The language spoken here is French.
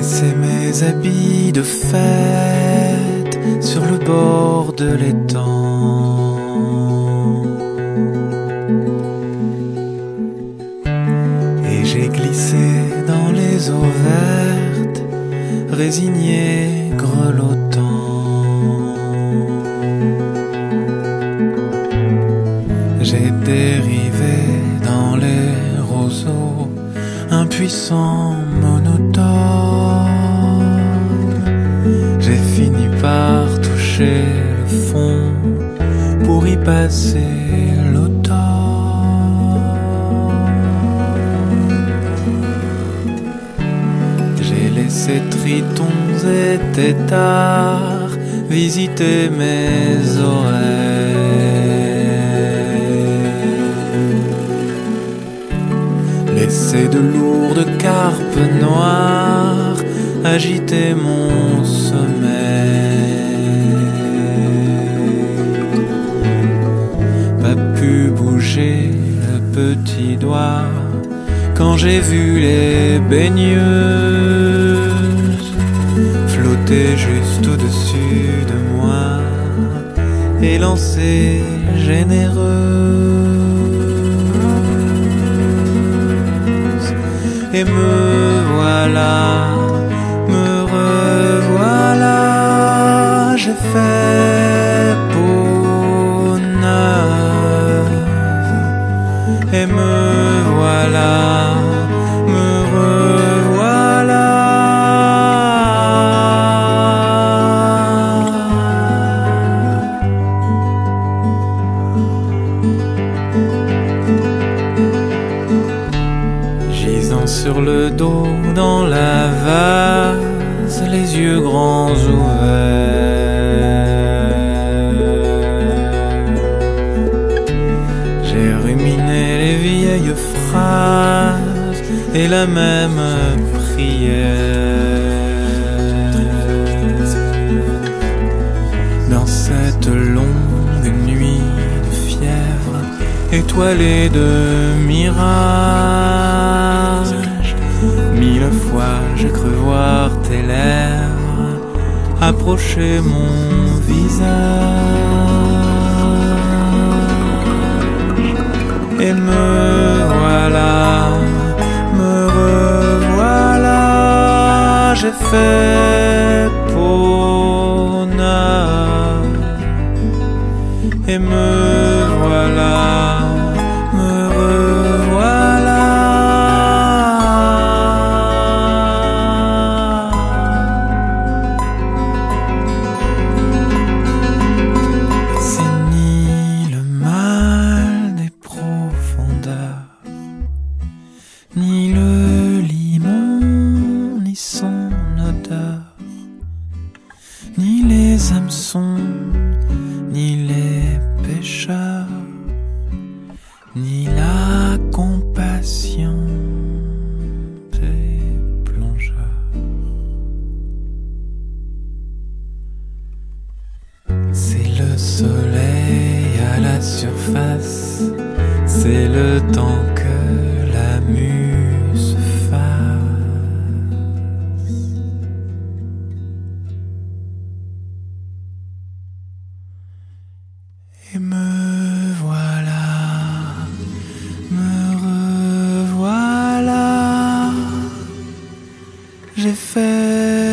C'est mes habits de fête sur le bord de l'étang. Et j'ai glissé dans les eaux vertes, résigné, grelottant. J'ai dérivé dans les roseaux, impuissant, monotone. J'ai fini par toucher le fond pour y passer l'automne. J'ai laissé tritons et têtards visiter mes oreilles, laisser de lourdes carpes noires agiter mon sommeil. Pas pu bouger le petit doigt quand j'ai vu les baigneuses flotter juste au-dessus de moi et lancer généreuse. Et me voilà, me revoilà, j'ai fait peau neuve. Et me voilà, me revoilà. Gisant sur le dos dans la vase, les yeux grands ouverts, j'ai ruminé les vieilles phrases et la même prière. Dans cette longue nuit de fièvre, étoilée de mirages, 1000 fois j'ai cru voir tes lèvres approcher mon visage. Et me voilà, me revoilà, j'ai fait peau neuve. Et me voilà, me revoilà. C'est ni le mal des profondeurs, ni le limon, ni son odeur, ni les hameçons, ni les pêcheurs, ni la compassion des plongeurs. C'est le soleil à la surface, c'est le temps que la muse fasse. Et me voilà, me revoilà, j'ai fait